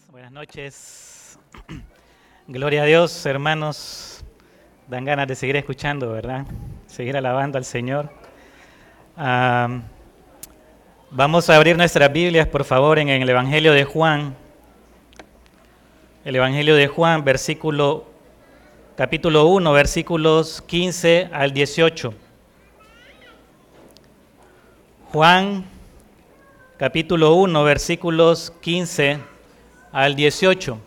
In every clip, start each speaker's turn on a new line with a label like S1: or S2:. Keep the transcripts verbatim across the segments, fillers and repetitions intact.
S1: Buenas noches. Gloria a Dios, hermanos. Dan ganas de seguir escuchando, ¿verdad? Seguir alabando al Señor. Um, vamos a abrir nuestras Biblias, por favor, en el Evangelio de Juan. El Evangelio de Juan, versículo, capítulo uno, versículos quince al dieciocho. Juan, capítulo uno, versículos quince al dieciocho.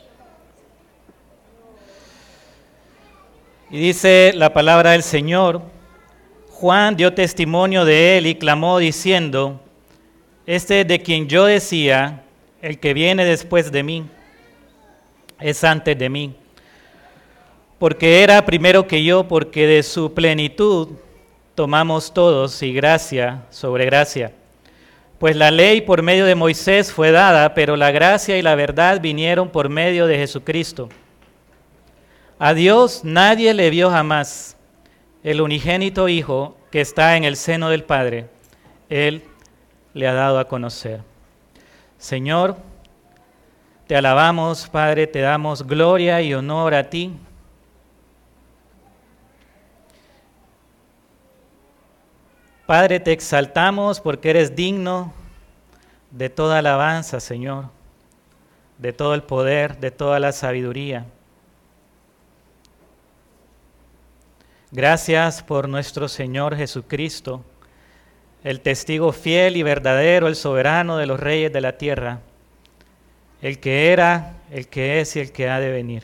S1: Y dice la palabra del Señor: Juan dio testimonio de él y clamó diciendo: Este es de quien yo decía, el que viene después de mí, es antes de mí, porque era primero que yo, porque de su plenitud tomamos todos y gracia sobre gracia. Pues la ley por medio de Moisés fue dada, pero la gracia y la verdad vinieron por medio de Jesucristo. A Dios nadie le vio jamás. El unigénito Hijo que está en el seno del Padre, Él le ha dado a conocer. Señor, te alabamos, Padre, te damos gloria y honor a ti. Padre, te exaltamos porque eres digno de toda alabanza, Señor, de todo el poder, de toda la sabiduría. Gracias por nuestro Señor Jesucristo, el testigo fiel y verdadero, el soberano de los reyes de la tierra, el que era, el que es y el que ha de venir.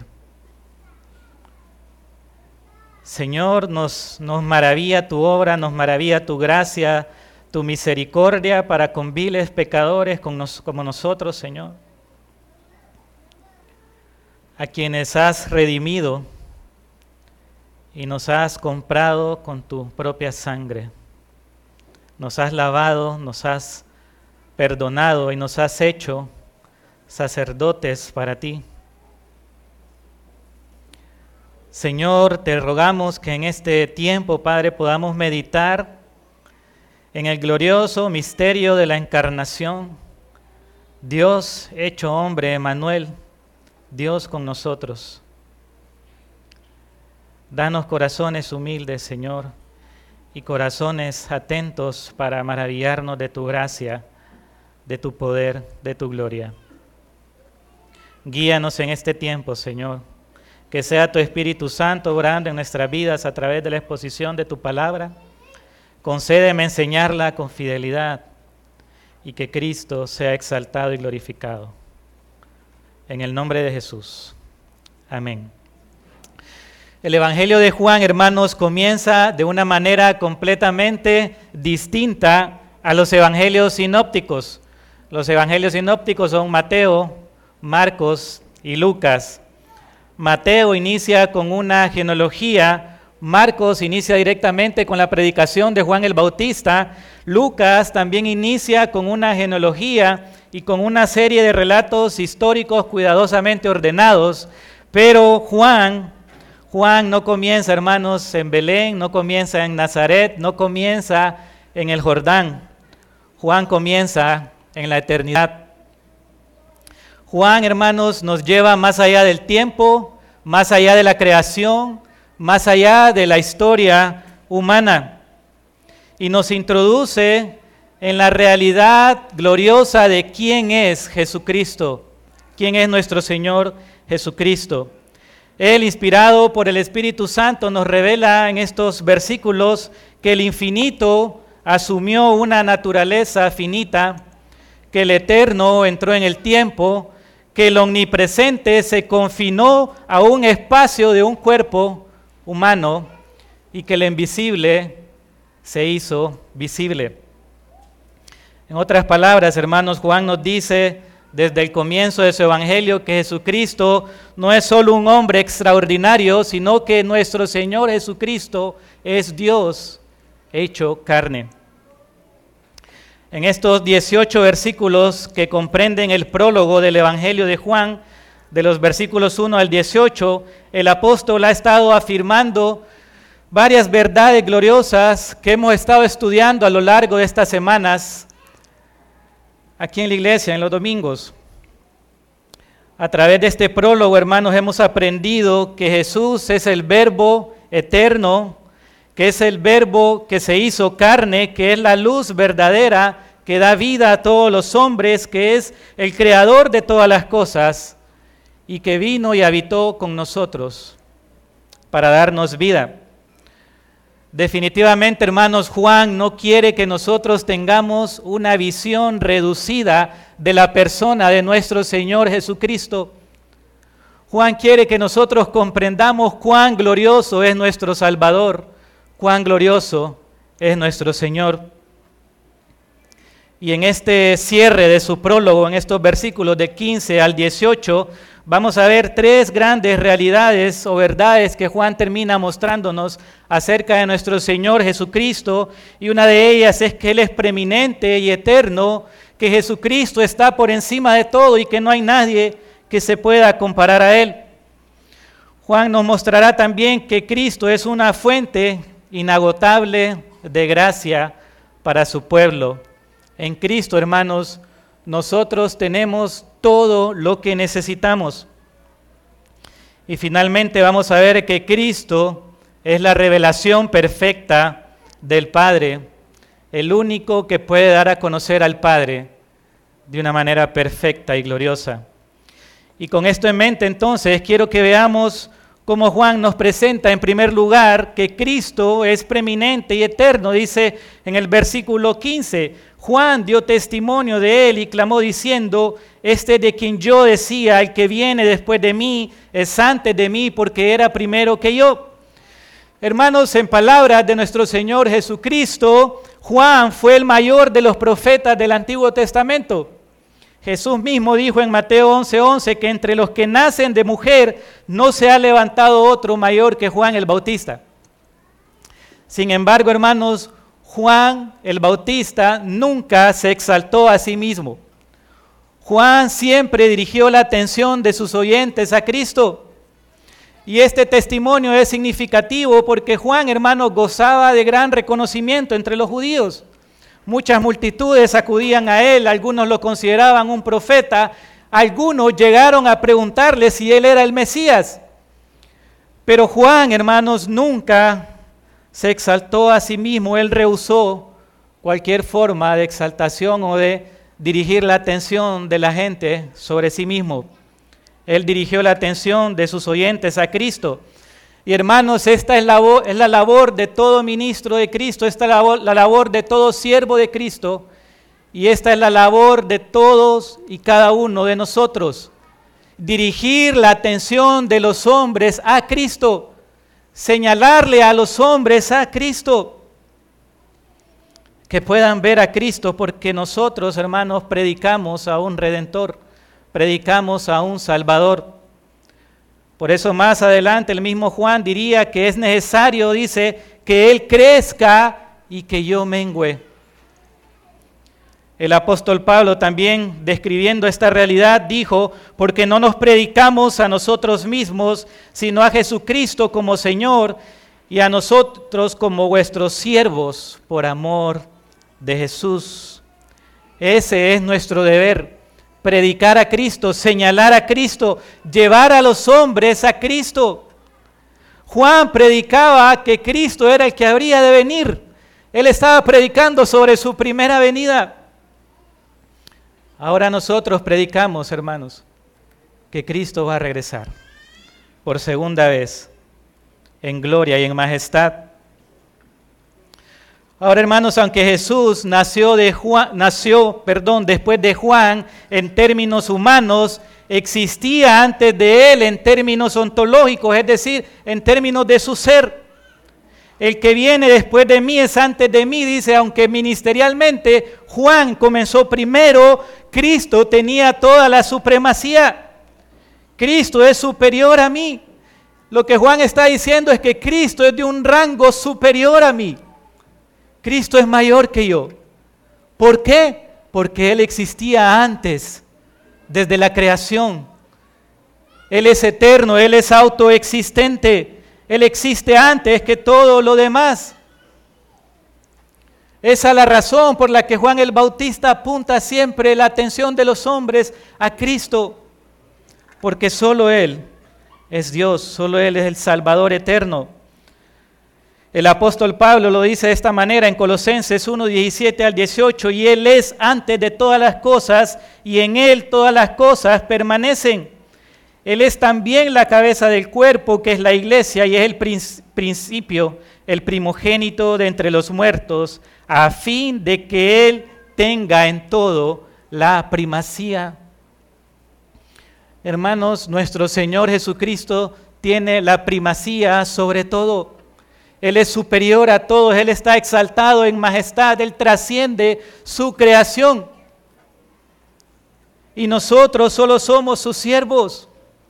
S1: Señor, nos, nos maravilla tu obra, nos maravilla tu gracia, tu misericordia para con viles pecadores como, nos, como nosotros, Señor, a quienes has redimido y nos has comprado con tu propia sangre. Nos has lavado, nos has perdonado y nos has hecho sacerdotes para ti. Señor, te rogamos que en este tiempo, Padre, podamos meditar en el glorioso misterio de la encarnación. Dios hecho hombre, Emmanuel, Dios con nosotros. Danos corazones humildes, Señor, y corazones atentos para maravillarnos de tu gracia, de tu poder, de tu gloria. Guíanos en este tiempo, Señor. Que sea tu Espíritu Santo obrando en nuestras vidas a través de la exposición de tu palabra. Concédeme enseñarla con fidelidad y que Cristo sea exaltado y glorificado. En el nombre de Jesús. Amén. El Evangelio de Juan, hermanos, comienza de una manera completamente distinta a los evangelios sinópticos. Los evangelios sinópticos son Mateo, Marcos y Lucas. Mateo inicia con una genealogía, Marcos inicia directamente con la predicación de Juan el Bautista, Lucas también inicia con una genealogía y con una serie de relatos históricos cuidadosamente ordenados, pero Juan, Juan no comienza, hermanos, en Belén, no comienza en Nazaret, no comienza en el Jordán, Juan comienza en la eternidad. Juan, hermanos, nos lleva más allá del tiempo, más allá de la creación, más allá de la historia humana y nos introduce en la realidad gloriosa de quién es Jesucristo, quién es nuestro Señor Jesucristo. Él, inspirado por el Espíritu Santo, nos revela en estos versículos que el infinito asumió una naturaleza finita, que el eterno entró en el tiempo, que el omnipresente se confinó a un espacio de un cuerpo humano y que el invisible se hizo visible. En otras palabras, hermanos, Juan nos dice desde el comienzo de su evangelio que Jesucristo no es solo un hombre extraordinario, sino que nuestro Señor Jesucristo es Dios hecho carne. En estos dieciocho versículos que comprenden el prólogo del Evangelio de Juan, de los versículos uno al dieciocho, el apóstol ha estado afirmando varias verdades gloriosas que hemos estado estudiando a lo largo de estas semanas aquí en la iglesia, en los domingos. A través de este prólogo, hermanos, hemos aprendido que Jesús es el Verbo eterno, que es el Verbo que se hizo carne, que es la luz verdadera, que da vida a todos los hombres, que es el creador de todas las cosas y que vino y habitó con nosotros para darnos vida. Definitivamente, hermanos, Juan no quiere que nosotros tengamos una visión reducida de la persona de nuestro Señor Jesucristo. Juan quiere que nosotros comprendamos cuán glorioso es nuestro Salvador, cuán glorioso es nuestro Señor. Y en este cierre de su prólogo, en estos versículos de quince al dieciocho, vamos a ver tres grandes realidades o verdades que Juan termina mostrándonos acerca de nuestro Señor Jesucristo, y una de ellas es que Él es preeminente y eterno, que Jesucristo está por encima de todo y que no hay nadie que se pueda comparar a Él. Juan nos mostrará también que Cristo es una fuente inagotable de gracia para su pueblo. En Cristo, hermanos, nosotros tenemos todo lo que necesitamos. Y finalmente vamos a ver que Cristo es la revelación perfecta del Padre, el único que puede dar a conocer al Padre de una manera perfecta y gloriosa. Y con esto en mente, entonces, quiero que veamos cómo Juan nos presenta en primer lugar que Cristo es preeminente y eterno. Dice en el versículo quince, Juan dio testimonio de él y clamó diciendo, este de quien yo decía, el que viene después de mí es antes de mí porque era primero que yo. Hermanos, en palabras de nuestro Señor Jesucristo, Juan fue el mayor de los profetas del Antiguo Testamento. Jesús mismo dijo en Mateo once once que entre los que nacen de mujer no se ha levantado otro mayor que Juan el Bautista. Sin embargo, hermanos, Juan el Bautista nunca se exaltó a sí mismo. Juan siempre dirigió la atención de sus oyentes a Cristo. Y este testimonio es significativo porque Juan, hermanos, gozaba de gran reconocimiento entre los judíos. Muchas multitudes acudían a él, algunos lo consideraban un profeta, algunos llegaron a preguntarle si él era el Mesías. Pero Juan, hermanos, nunca se exaltó a sí mismo, él rehusó cualquier forma de exaltación o de dirigir la atención de la gente sobre sí mismo. Él dirigió la atención de sus oyentes a Cristo. Y hermanos, esta es la, es la labor de todo ministro de Cristo, esta es la labor, la labor de todo siervo de Cristo, y esta es la labor de todos y cada uno de nosotros. Dirigir la atención de los hombres a Cristo, señalarle a los hombres a Cristo, que puedan ver a Cristo, porque nosotros, hermanos, predicamos a un Redentor, predicamos a un Salvador. Por eso más adelante el mismo Juan diría que es necesario, dice, que Él crezca y que yo mengüe. El apóstol Pablo también, describiendo esta realidad, dijo, porque no nos predicamos a nosotros mismos, sino a Jesucristo como Señor y a nosotros como vuestros siervos por amor de Jesús. Ese es nuestro deber. Predicar a Cristo, señalar a Cristo, llevar a los hombres a Cristo. Juan predicaba que Cristo era el que habría de venir. Él estaba predicando sobre su primera venida. Ahora nosotros predicamos, hermanos, que Cristo va a regresar por segunda vez en gloria y en majestad. Ahora, hermanos, aunque Jesús nació, de Juan, nació perdón, después de Juan en términos humanos, existía antes de él en términos ontológicos, es decir, en términos de su ser. El que viene después de mí es antes de mí, dice, aunque ministerialmente Juan comenzó primero, Cristo tenía toda la supremacía. Cristo es superior a mí. Lo que Juan está diciendo es que Cristo es de un rango superior a mí. Cristo es mayor que yo. ¿Por qué? Porque Él existía antes, desde la creación. Él es eterno, Él es autoexistente. Él existe antes que todo lo demás. Esa es la razón por la que Juan el Bautista apunta siempre la atención de los hombres a Cristo. porque solo Él es Dios, solo Él es el Salvador eterno. El apóstol Pablo lo dice de esta manera en Colosenses uno, diecisiete al dieciocho, y Él es antes de todas las cosas, y en Él todas las cosas permanecen. Él es también la cabeza del cuerpo, que es la iglesia, y es el principio, el primogénito de entre los muertos, a fin de que Él tenga en todo la primacía. Hermanos, nuestro Señor Jesucristo tiene la primacía sobre todo. Él es superior a todos, Él está exaltado en majestad, Él trasciende su creación. Y nosotros solo somos sus siervos.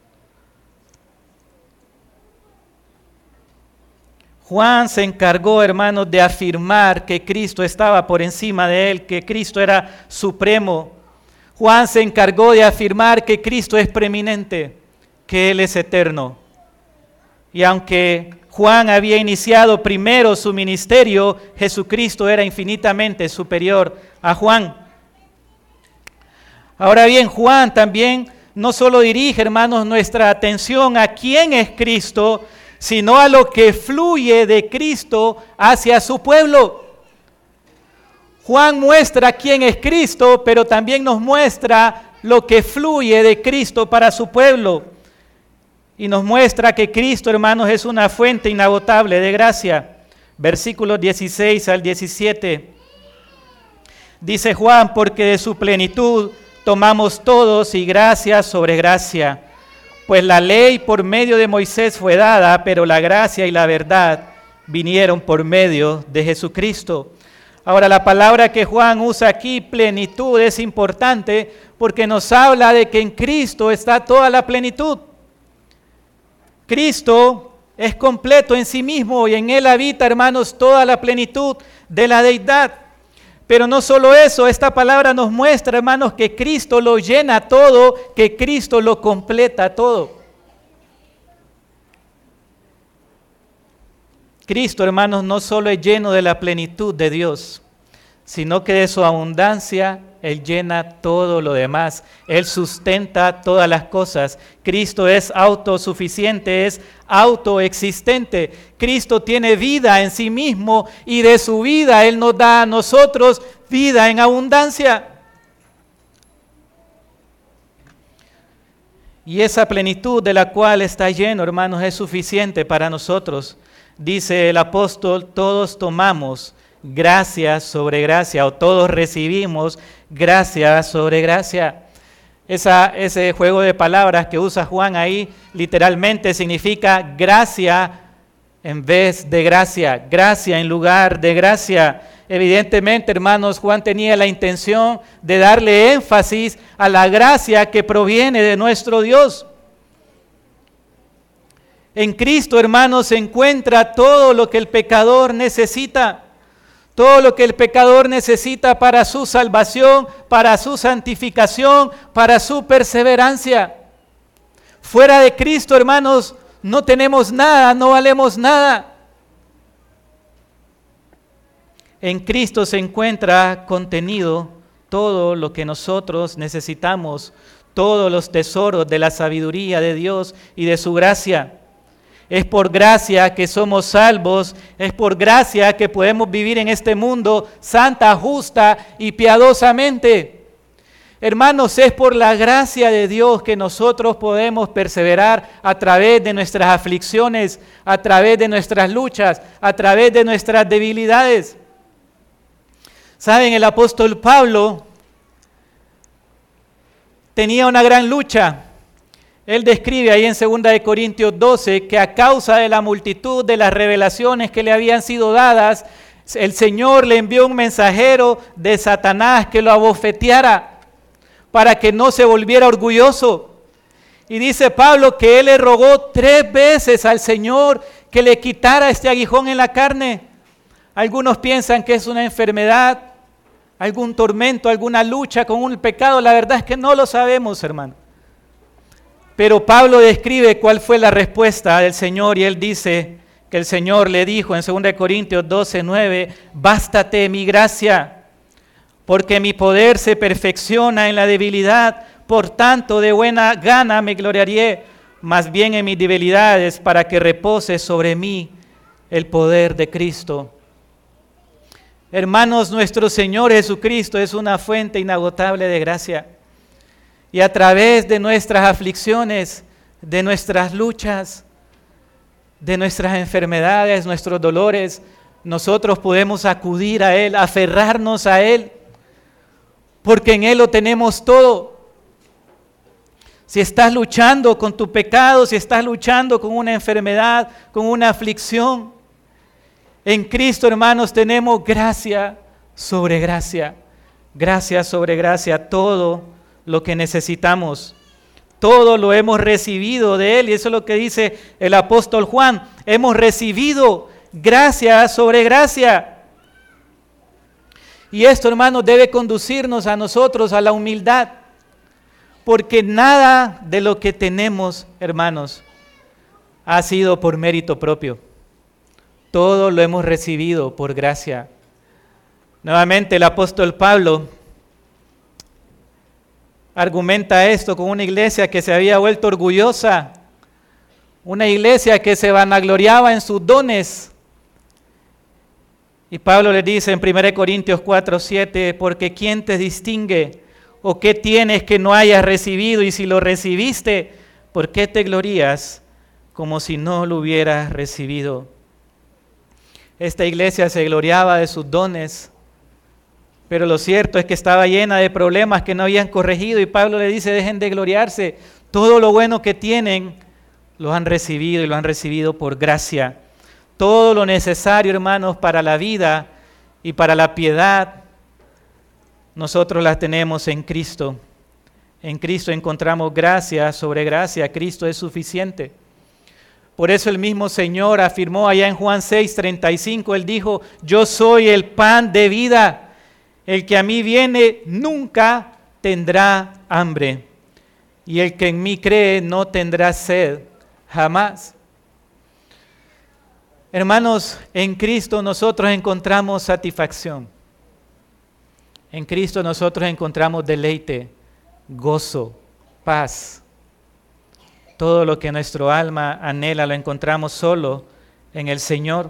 S1: Juan se encargó, hermanos, de afirmar que Cristo estaba por encima de él, que Cristo era supremo. Juan se encargó de afirmar que Cristo es preeminente, que Él es eterno. Y aunque Juan había iniciado primero su ministerio, Jesucristo era infinitamente superior a Juan. Ahora bien, Juan también no solo dirige, hermanos, nuestra atención a quién es Cristo, sino a lo que fluye de Cristo hacia su pueblo. Juan muestra quién es Cristo, pero también nos muestra lo que fluye de Cristo para su pueblo. Y nos muestra que Cristo, hermanos, es una fuente inagotable de gracia. Versículos dieciséis al diecisiete. Dice Juan, porque de su plenitud tomamos todos y gracia sobre gracia. Pues la ley por medio de Moisés fue dada, pero la gracia y la verdad vinieron por medio de Jesucristo. Ahora, la palabra que Juan usa aquí, plenitud, es importante porque nos habla de que en Cristo está toda la plenitud. Cristo es completo en sí mismo y en Él habita, hermanos, toda la plenitud de la deidad. Pero no solo eso, esta palabra nos muestra, hermanos, que Cristo lo llena todo, que Cristo lo completa todo. Cristo, hermanos, no solo es lleno de la plenitud de Dios, sino que de su abundancia Él llena todo lo demás. Él sustenta todas las cosas. Cristo es autosuficiente, es autoexistente. Cristo tiene vida en sí mismo y de su vida Él nos da a nosotros vida en abundancia. Y esa plenitud de la cual está lleno, hermanos, es suficiente para nosotros. Dice el apóstol, todos tomamos gracia sobre gracia, o todos recibimos gracia sobre gracia. Esa, ese juego de palabras que usa Juan ahí literalmente significa gracia en vez de gracia, gracia en lugar de gracia. Evidentemente, hermanos, Juan tenía la intención de darle énfasis a la gracia que proviene de nuestro Dios. En Cristo, hermanos, se encuentra todo lo que el pecador necesita. Todo lo que el pecador necesita para su salvación, para su santificación, para su perseverancia. Fuera de Cristo, hermanos, no tenemos nada, no valemos nada. En Cristo se encuentra contenido todo lo que nosotros necesitamos, todos los tesoros de la sabiduría de Dios y de su gracia. Es por gracia que somos salvos, es por gracia que podemos vivir en este mundo santa, justa y piadosamente. Hermanos, es por la gracia de Dios que nosotros podemos perseverar a través de nuestras aflicciones, a través de nuestras luchas, a través de nuestras debilidades. Saben, el apóstol Pablo tenía una gran lucha. Él describe ahí en segunda de Corintios doce que a causa de la multitud de las revelaciones que le habían sido dadas, el Señor le envió un mensajero de Satanás que lo abofeteara para que no se volviera orgulloso. Y dice Pablo que él le rogó tres veces al Señor que le quitara este aguijón en la carne. Algunos piensan que es una enfermedad, algún tormento, alguna lucha con un pecado. La verdad es que no lo sabemos, hermano. Pero Pablo describe cuál fue la respuesta del Señor y él dice que el Señor le dijo en segunda de Corintios doce, nueve, bástate mi gracia, porque mi poder se perfecciona en la debilidad. Por tanto, de buena gana me gloriaré más bien en mis debilidades, para que repose sobre mí el poder de Cristo. Hermanos, nuestro Señor Jesucristo es una fuente inagotable de gracia. Y a través de nuestras aflicciones, de nuestras luchas, de nuestras enfermedades, nuestros dolores, nosotros podemos acudir a Él, aferrarnos a Él, porque en Él lo tenemos todo. Si estás luchando con tu pecado, si estás luchando con una enfermedad, con una aflicción, en Cristo, hermanos, tenemos gracia sobre gracia, gracia sobre gracia, todo lo que necesitamos. Todo lo hemos recibido de Él, y eso es lo que dice el apóstol Juan. Hemos recibido gracia sobre gracia. Y esto, hermanos, debe conducirnos a nosotros a la humildad. Porque nada de lo que tenemos, hermanos, ha sido por mérito propio. Todo lo hemos recibido por gracia. Nuevamente el apóstol Pablo argumenta esto con una iglesia que se había vuelto orgullosa, una iglesia que se vanagloriaba en sus dones. Y Pablo le dice en primera Corintios cuatro, siete, porque ¿quién te distingue? ¿O qué tienes que no hayas recibido? Y si lo recibiste, ¿por qué te glorías como si no lo hubieras recibido? Esta iglesia se gloriaba de sus dones, pero lo cierto es que estaba llena de problemas que no habían corregido, y Pablo le dice, dejen de gloriarse. Todo lo bueno que tienen, lo han recibido y lo han recibido por gracia. Todo lo necesario, hermanos, para la vida y para la piedad, nosotros las tenemos en Cristo. En Cristo encontramos gracia sobre gracia. Cristo es suficiente. Por eso el mismo Señor afirmó allá en Juan seis, treinta y cinco, Él dijo, yo soy el pan de vida. El que a mí viene nunca tendrá hambre. Y el que en mí cree no tendrá sed jamás. Hermanos, en Cristo nosotros encontramos satisfacción. En Cristo nosotros encontramos deleite, gozo, paz. Todo lo que nuestro alma anhela lo encontramos solo en el Señor.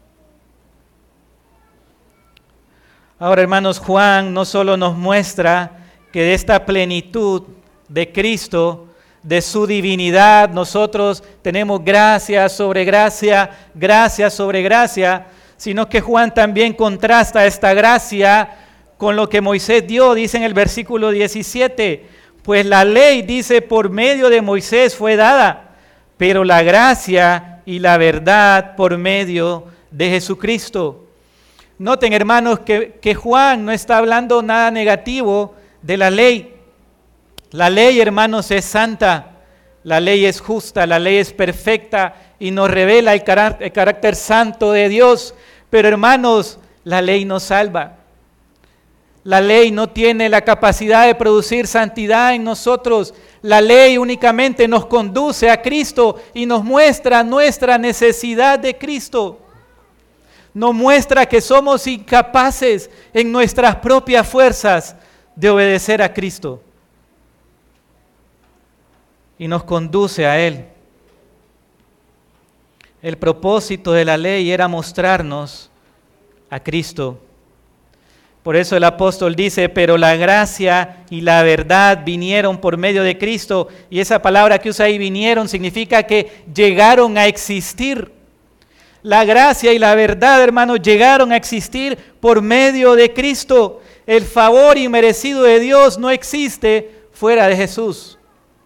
S1: Ahora, hermanos, Juan no solo nos muestra que de esta plenitud de Cristo, de su divinidad, nosotros tenemos gracia sobre gracia, gracia sobre gracia, sino que Juan también contrasta esta gracia con lo que Moisés dio. Dice en el versículo diecisiete, pues la ley, dice, por medio de Moisés fue dada, pero la gracia y la verdad por medio de Jesucristo. Noten, hermanos, que, que Juan no está hablando nada negativo de la ley. La ley, hermanos, es santa, la ley es justa, la ley es perfecta y nos revela el carácter, el carácter santo de Dios. Pero, hermanos, la ley no salva. La ley no tiene la capacidad de producir santidad en nosotros. La ley únicamente nos conduce a Cristo y nos muestra nuestra necesidad de Cristo. Nos muestra que somos incapaces en nuestras propias fuerzas de obedecer a Cristo. Y nos conduce a Él. El propósito de la ley era mostrarnos a Cristo. Por eso el apóstol dice, pero la gracia y la verdad vinieron por medio de Cristo. Y esa palabra que usa ahí, vinieron, significa que llegaron a existir. La gracia y la verdad, hermanos, llegaron a existir por medio de Cristo. El favor inmerecido de Dios no existe fuera de Jesús.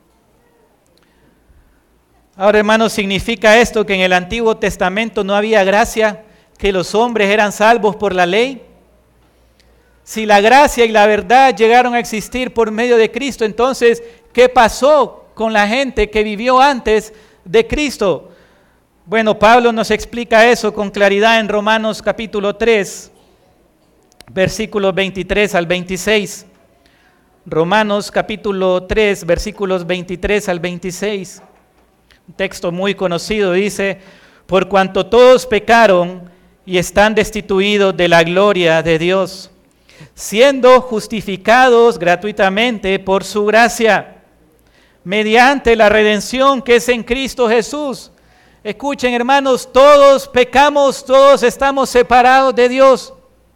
S1: Ahora, hermanos, ¿significa esto que en el Antiguo Testamento no había gracia, que los hombres eran salvos por la ley? Si la gracia y la verdad llegaron a existir por medio de Cristo, entonces, ¿qué pasó con la gente que vivió antes de Cristo? Bueno, Pablo nos explica eso con claridad en Romanos capítulo tres, versículos veintitrés al veintiséis. Romanos capítulo tres, versículos veintitrés al veintiséis. Un texto muy conocido, dice, por cuanto todos pecaron y están destituidos de la gloria de Dios, siendo justificados gratuitamente por su gracia, mediante la redención que es en Cristo Jesús. Escuchen, hermanos, todos pecamos, todos estamos separados de Dios.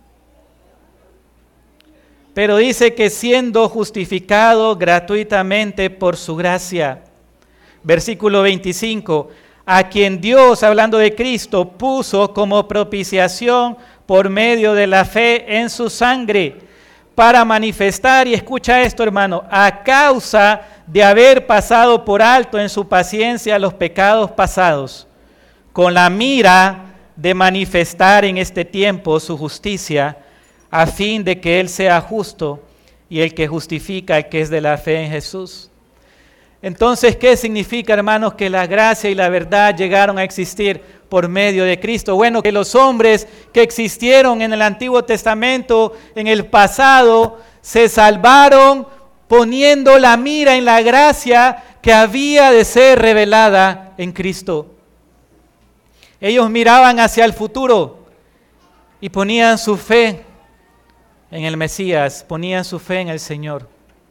S1: Pero dice que siendo justificado gratuitamente por su gracia. Versículo veinticinco, a quien Dios, hablando de Cristo, puso como propiciación por medio de la fe en su sangre, para manifestar, y escucha esto, hermano, a causa de haber pasado por alto en su paciencia los pecados pasados, con la mira de manifestar en este tiempo su justicia, a fin de que Él sea justo y el que justifica el que es de la fe en Jesús. Entonces, ¿qué significa, hermanos, que la gracia y la verdad llegaron a existir por medio de Cristo? Bueno, que los hombres que existieron en el Antiguo Testamento, en el pasado, se salvaron poniendo la mira en la gracia que había de ser revelada en Cristo. Ellos miraban hacia el futuro y ponían su fe en el Mesías, ponían su fe en el Señor.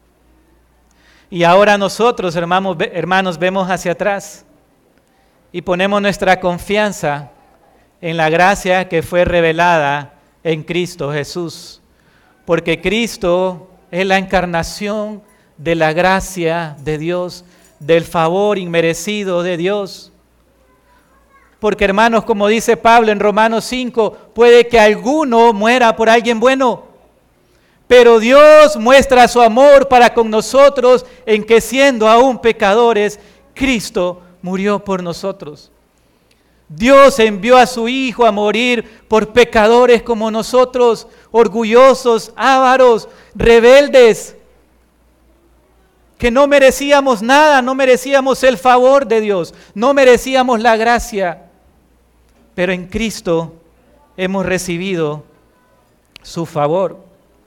S1: Y ahora nosotros, hermanos, hermanos, vemos hacia atrás y ponemos nuestra confianza en la gracia que fue revelada en Cristo Jesús. Porque Cristo es la encarnación de la gracia de Dios, del favor inmerecido de Dios. Porque, hermanos, como dice Pablo en Romanos cinco, puede que alguno muera por alguien bueno, pero Dios muestra su amor para con nosotros en que, siendo aún pecadores, Cristo murió por nosotros. Dios envió a su Hijo a morir por pecadores como nosotros, orgullosos, ávaros, rebeldes, que no merecíamos nada, no merecíamos el favor de Dios, no merecíamos la gracia, pero en Cristo hemos recibido su favor.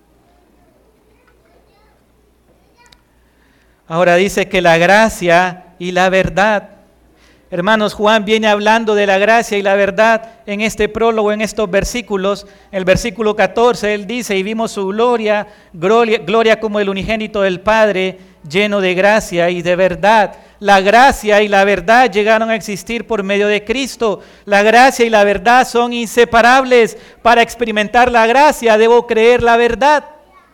S1: Ahora dice que la gracia y la verdad. Hermanos, Juan viene hablando de la gracia y la verdad en este prólogo, en estos versículos. El versículo catorce, él dice, y vimos su gloria, gloria, gloria como el unigénito del Padre, lleno de gracia y de verdad. La gracia y la verdad llegaron a existir por medio de Cristo. La gracia y la verdad son inseparables. Para experimentar la gracia debo creer la verdad.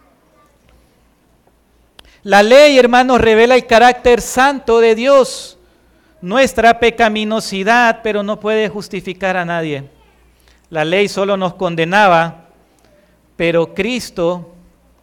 S1: La ley, hermanos, revela el carácter santo de Dios, nuestra pecaminosidad, pero no puede justificar a nadie. La ley solo nos condenaba, pero Cristo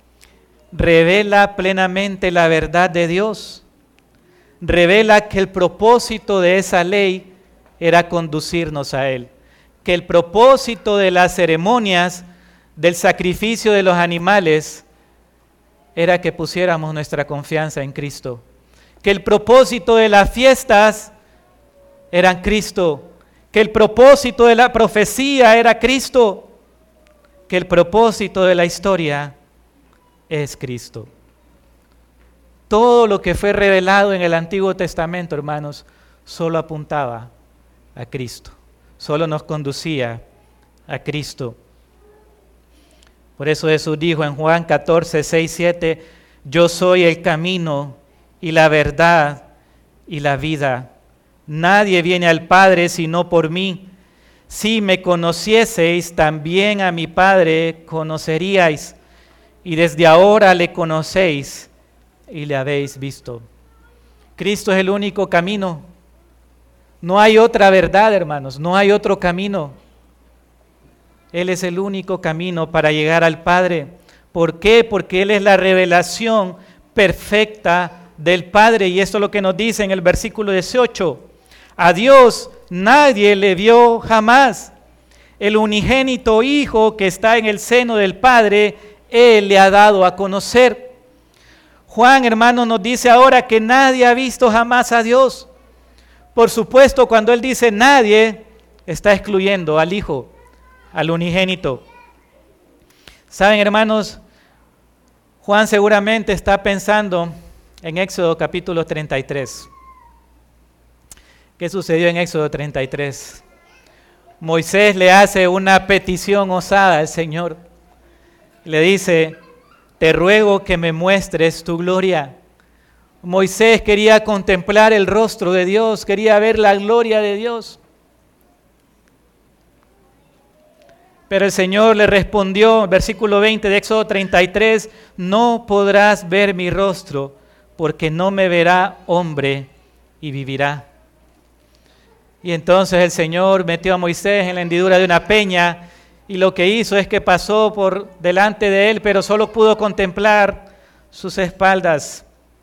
S1: revela plenamente la verdad de Dios. Revela que el propósito de esa ley era conducirnos a Él, que el propósito de las ceremonias, del sacrificio de los animales, era que pusiéramos nuestra confianza en Cristo. Que el propósito de las fiestas era Cristo. Que el propósito de la profecía era Cristo. Que el propósito de la historia es Cristo. Todo lo que fue revelado en el Antiguo Testamento, hermanos, solo apuntaba a Cristo. Solo nos conducía a Cristo. Por eso Jesús dijo en Juan catorce, seis, siete, yo soy el camino y la verdad y la vida. Nadie viene al Padre sino por mí. Si me conocieseis, también a mi Padre conoceríais. Y desde ahora le conocéis y le habéis visto. Cristo es el único camino. No hay otra verdad, hermanos, no hay otro camino. Él es el único camino para llegar al Padre. ¿Por qué? Porque Él es la revelación perfecta del Padre. Y esto es lo que nos dice en el versículo dieciocho. A Dios nadie le vio jamás. El unigénito Hijo que está en el seno del Padre, Él le ha dado a conocer. Juan, hermano, nos dice ahora que nadie ha visto jamás a Dios. Por supuesto, cuando Él dice nadie, está excluyendo al Hijo, al unigénito. Saben, hermanos, Juan seguramente está pensando en Éxodo capítulo treinta y tres. ¿Qué sucedió en Éxodo treinta y tres? Moisés le hace una petición osada al Señor. Le dice, te ruego que me muestres tu gloria. Moisés quería contemplar el rostro de Dios, quería ver la gloria de Dios. Pero el Señor le respondió, versículo veinte de Éxodo treinta y tres, no podrás ver mi rostro, porque no me verá hombre y vivirá. Y entonces el Señor metió a Moisés en la hendidura de una peña, y lo que hizo es que pasó por delante de él, pero solo pudo contemplar sus espaldas.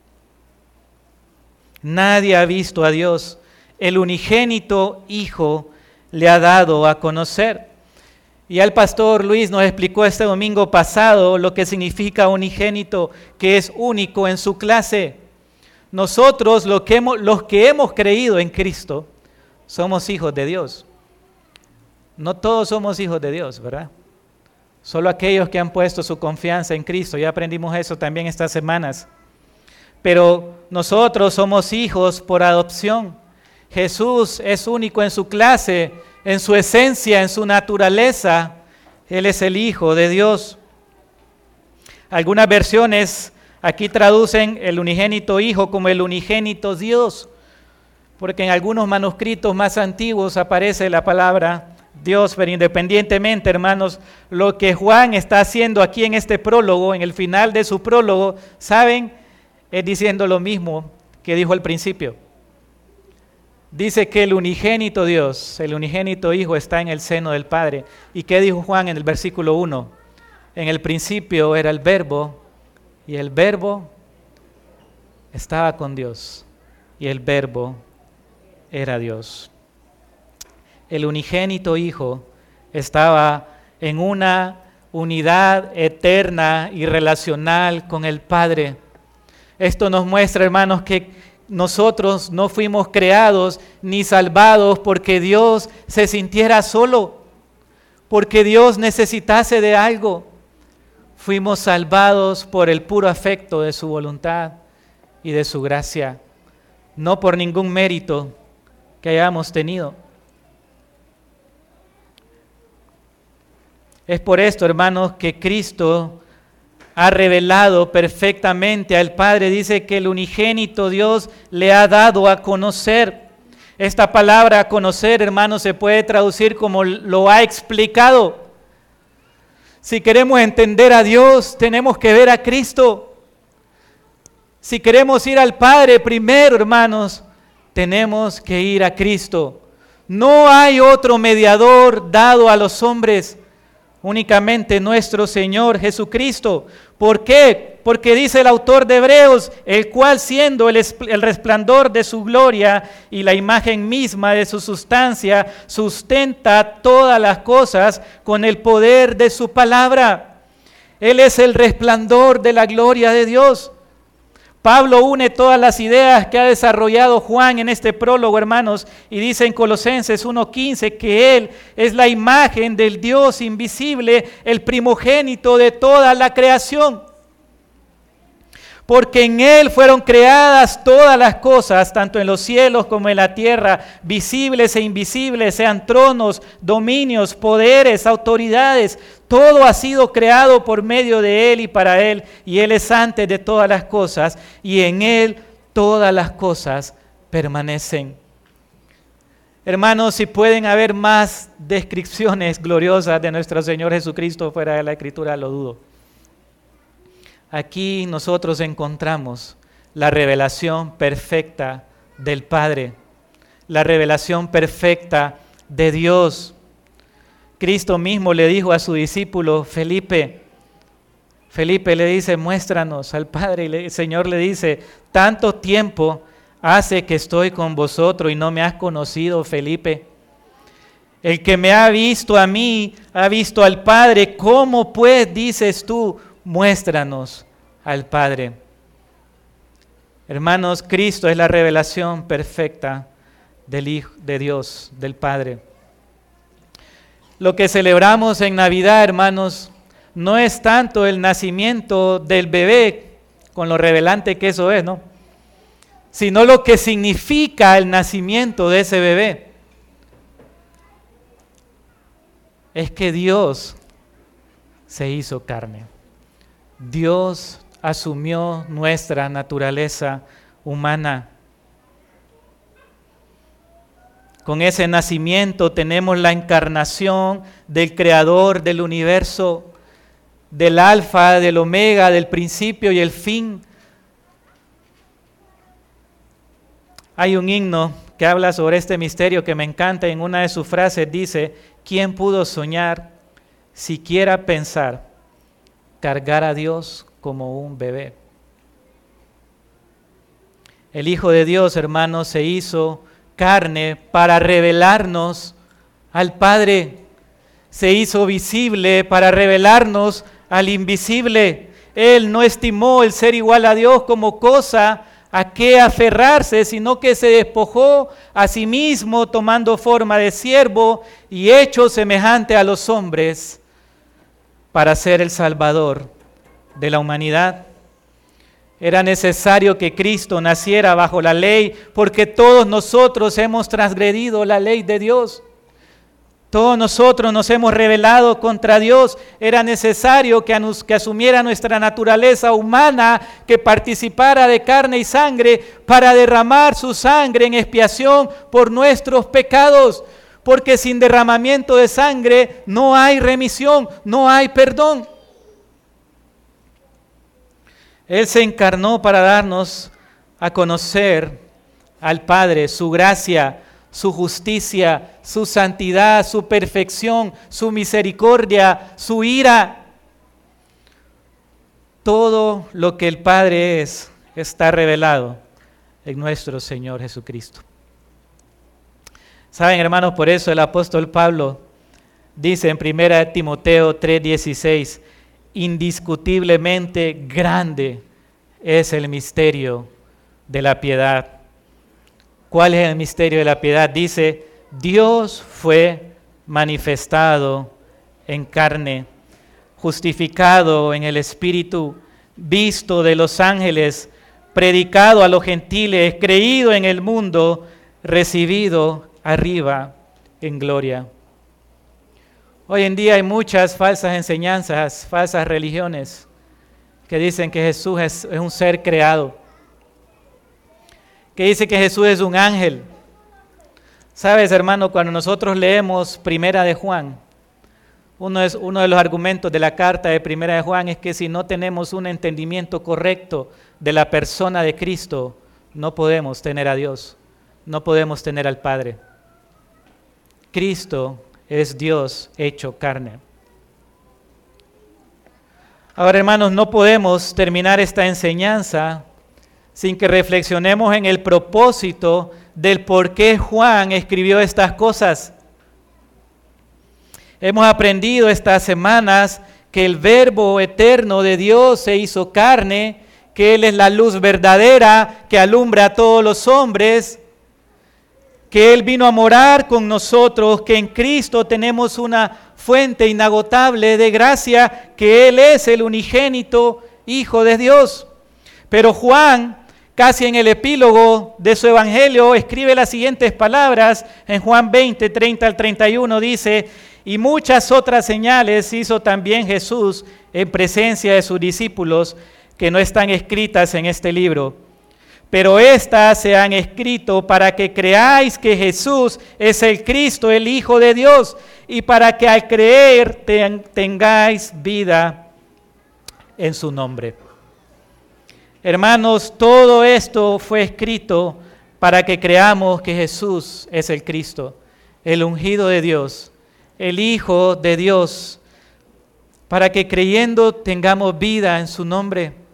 S1: Nadie ha visto a Dios. El unigénito Hijo le ha dado a conocer. Y el pastor Luis nos explicó este domingo pasado lo que significa unigénito, que es único en su clase. Nosotros, los que hemos, los que hemos creído en Cristo, somos hijos de Dios. No todos somos hijos de Dios, ¿verdad? Solo aquellos que han puesto su confianza en Cristo. Ya aprendimos eso también estas semanas. Pero nosotros somos hijos por adopción. Jesús es único en su clase, en su esencia, en su naturaleza. Él es el Hijo de Dios. Algunas versiones aquí traducen el unigénito Hijo como el unigénito Dios, porque en algunos manuscritos más antiguos aparece la palabra Dios, pero independientemente, hermanos, lo que Juan está haciendo aquí en este prólogo, en el final de su prólogo, ¿saben? Es diciendo lo mismo que dijo al principio. Dice que el unigénito Dios, el unigénito Hijo está en el seno del Padre. ¿Y qué dijo Juan en el versículo uno? En el principio era el Verbo, y el Verbo estaba con Dios, y el Verbo era Dios. El unigénito Hijo estaba en una unidad eterna y relacional con el Padre. Esto nos muestra, hermanos, que nosotros no fuimos creados ni salvados porque Dios se sintiera solo, porque Dios necesitase de algo. Fuimos salvados por el puro afecto de su voluntad y de su gracia, no por ningún mérito que hayamos tenido. Es por esto, hermanos, que Cristo ha revelado perfectamente al Padre. Dice que el unigénito Dios le ha dado a conocer. Esta palabra a conocer, hermanos, se puede traducir como lo ha explicado. Si queremos entender a Dios, tenemos que ver a Cristo. Si queremos ir al Padre primero, hermanos, tenemos que ir a Cristo. No hay otro mediador dado a los hombres, únicamente nuestro Señor Jesucristo. ¿Por qué? Porque dice el autor de Hebreos, el cual siendo el, el resplandor de su gloria y la imagen misma de su sustancia, sustenta todas las cosas con el poder de su palabra. Él es el resplandor de la gloria de Dios. Pablo une todas las ideas que ha desarrollado Juan en este prólogo, hermanos, y dice en Colosenses uno quince que Él es la imagen del Dios invisible, el primogénito de toda la creación. Porque en Él fueron creadas todas las cosas, tanto en los cielos como en la tierra, visibles e invisibles, sean tronos, dominios, poderes, autoridades. Todo ha sido creado por medio de Él y para Él, y Él es antes de todas las cosas, y en Él todas las cosas permanecen. Hermanos, si pueden haber más descripciones gloriosas de nuestro Señor Jesucristo fuera de la Escritura, lo dudo. Aquí nosotros encontramos la revelación perfecta del Padre, la revelación perfecta de Dios. Cristo mismo le dijo a su discípulo Felipe, Felipe le dice, muéstranos al Padre, y el Señor le dice, tanto tiempo hace que estoy con vosotros y no me has conocido, Felipe. El que me ha visto a mí, ha visto al Padre. ¿Cómo pues dices tú, muéstranos al Padre? Hermanos, Cristo es la revelación perfecta del Hijo de Dios, del Padre. Lo que celebramos en Navidad, hermanos, no es tanto el nacimiento del bebé, con lo revelante que eso es, ¿no? Sino lo que significa el nacimiento de ese bebé. Es que Dios se hizo carne. Dios asumió nuestra naturaleza humana. Con ese nacimiento tenemos la encarnación del Creador del universo, del Alfa, del Omega, del principio y el fin. Hay un himno que habla sobre este misterio que me encanta. En una de sus frases dice: ¿quién pudo soñar, siquiera pensar, cargar a Dios como un bebé? El Hijo de Dios, hermanos, se hizo carne para revelarnos al Padre. Se hizo visible para revelarnos al invisible. Él no estimó el ser igual a Dios como cosa a qué aferrarse, sino que se despojó a sí mismo, tomando forma de siervo y hecho semejante a los hombres, para ser el Salvador de la humanidad. Era necesario que Cristo naciera bajo la ley, porque todos nosotros hemos transgredido la ley de Dios. Todos nosotros nos hemos rebelado contra Dios. Era necesario que, anus, que asumiera nuestra naturaleza humana, que participara de carne y sangre para derramar su sangre en expiación por nuestros pecados. Porque sin derramamiento de sangre no hay remisión, no hay perdón. Él se encarnó para darnos a conocer al Padre, su gracia, su justicia, su santidad, su perfección, su misericordia, su ira. Todo lo que el Padre es, está revelado en nuestro Señor Jesucristo. Saben, hermanos, por eso el apóstol Pablo dice en primera de Timoteo tres dieciséis: indiscutiblemente grande es el misterio de la piedad. ¿Cuál es el misterio de la piedad? Dice: Dios fue manifestado en carne, justificado en el Espíritu, visto de los ángeles, predicado a los gentiles, creído en el mundo, recibido arriba en gloria. Hoy en día hay muchas falsas enseñanzas, falsas religiones que dicen que Jesús es, es un ser creado, que dice que Jesús es un ángel. Sabes, hermano, cuando nosotros leemos Primera de Juan, uno, es, uno de los argumentos de la carta de Primera de Juan es que si no tenemos un entendimiento correcto de la persona de Cristo, no podemos tener a Dios, no podemos tener al Padre. Cristo es Dios hecho carne. Ahora, hermanos, no podemos terminar esta enseñanza sin que reflexionemos en el propósito del por qué Juan escribió estas cosas. Hemos aprendido estas semanas que el Verbo eterno de Dios se hizo carne, que Él es la luz verdadera que alumbra a todos los hombres, que Él vino a morar con nosotros, que en Cristo tenemos una fuente inagotable de gracia, que Él es el unigénito Hijo de Dios. Pero Juan, casi en el epílogo de su evangelio, escribe las siguientes palabras en Juan veinte, treinta al treinta y uno, dice: y muchas otras señales hizo también Jesús en presencia de sus discípulos, que no están escritas en este libro. Pero estas se han escrito para que creáis que Jesús es el Cristo, el Hijo de Dios, y para que al creer ten, tengáis vida en su nombre. Hermanos, todo esto fue escrito para que creamos que Jesús es el Cristo, el ungido de Dios, el Hijo de Dios, para que creyendo tengamos vida en su nombre.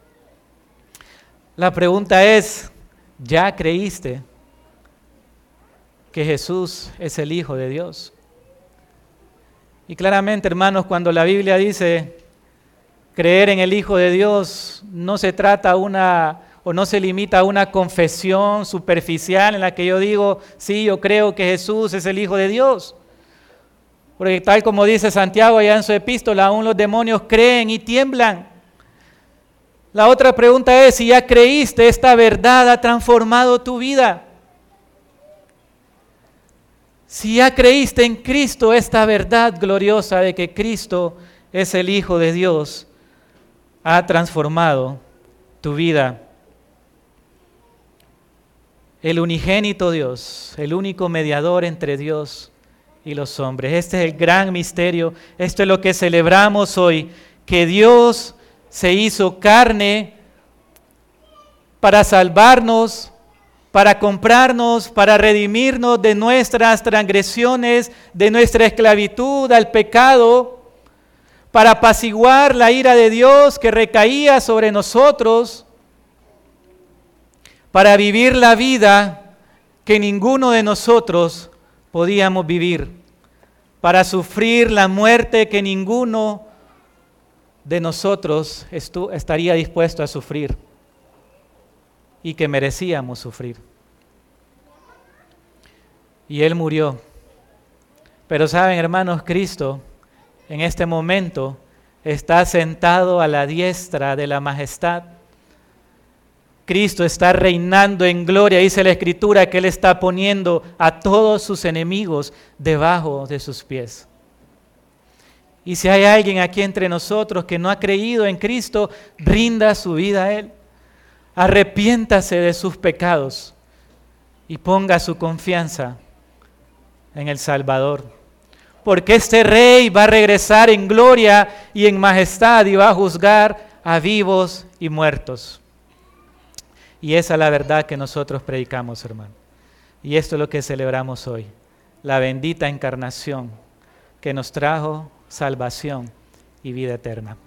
S1: La pregunta es, ¿ya creíste que Jesús es el Hijo de Dios? Y claramente, hermanos, cuando la Biblia dice creer en el Hijo de Dios, no se trata una o no se limita a una confesión superficial en la que yo digo, sí, yo creo que Jesús es el Hijo de Dios. Porque tal como dice Santiago allá en su epístola, aún los demonios creen y tiemblan. La otra pregunta es, si ya creíste, esta verdad ha transformado tu vida. Si ya creíste en Cristo, esta verdad gloriosa de que Cristo es el Hijo de Dios, ha transformado tu vida. El unigénito Dios, el único mediador entre Dios y los hombres. Este es el gran misterio. Esto es lo que celebramos hoy, que Dios se hizo carne para salvarnos, para comprarnos, para redimirnos de nuestras transgresiones, de nuestra esclavitud al pecado, para apaciguar la ira de Dios que recaía sobre nosotros, para vivir la vida que ninguno de nosotros podíamos vivir, para sufrir la muerte que ninguno de nosotros estu- estaría dispuesto a sufrir y que merecíamos sufrir. Y Él murió. Pero saben, hermanos, Cristo en este momento está sentado a la diestra de la majestad. Cristo está reinando en gloria. Dice la Escritura que Él está poniendo a todos sus enemigos debajo de sus pies. Y si hay alguien aquí entre nosotros que no ha creído en Cristo, rinda su vida a Él. Arrepiéntase de sus pecados y ponga su confianza en el Salvador. Porque este Rey va a regresar en gloria y en majestad y va a juzgar a vivos y muertos. Y esa es la verdad que nosotros predicamos, hermano. Y esto es lo que celebramos hoy. La bendita encarnación que nos trajo salvación y vida eterna.